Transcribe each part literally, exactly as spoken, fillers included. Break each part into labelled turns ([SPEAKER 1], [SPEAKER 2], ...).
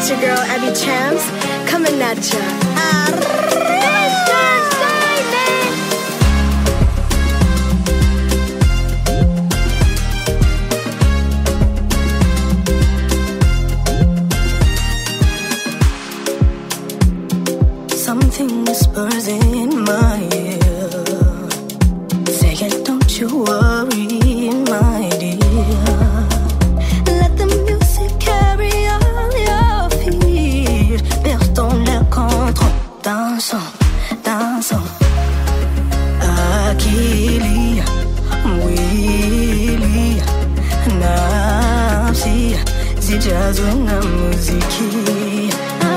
[SPEAKER 1] It's your girl Abby Chams coming at ya.
[SPEAKER 2] Something whispers in my ear, saying, don't you worry, my dear. Let the music carry all your fears. Perds ton le contrôle. Dansons, dansons. Akili, Willy, Napsi, Zijazwe na muziki.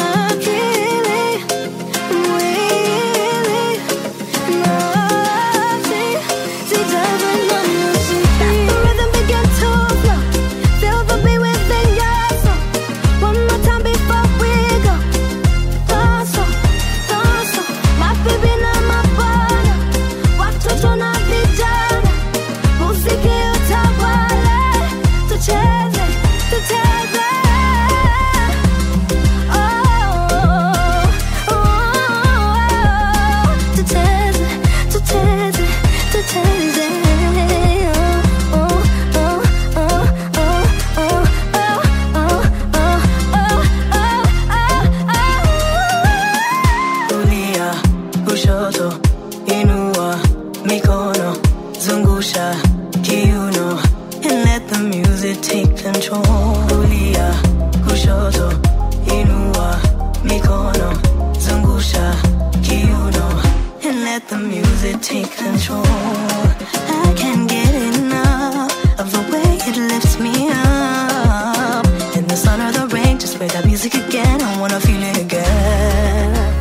[SPEAKER 2] Inua, mikono, zungusha, kiuno, and let the music take control. Kulia, kushoto, inua, mikono, zungusha, kiuno, and let the music take control. I can't get enough of the way it lifts me up. In the sun or the rain, just play that music again. I wanna feel it again.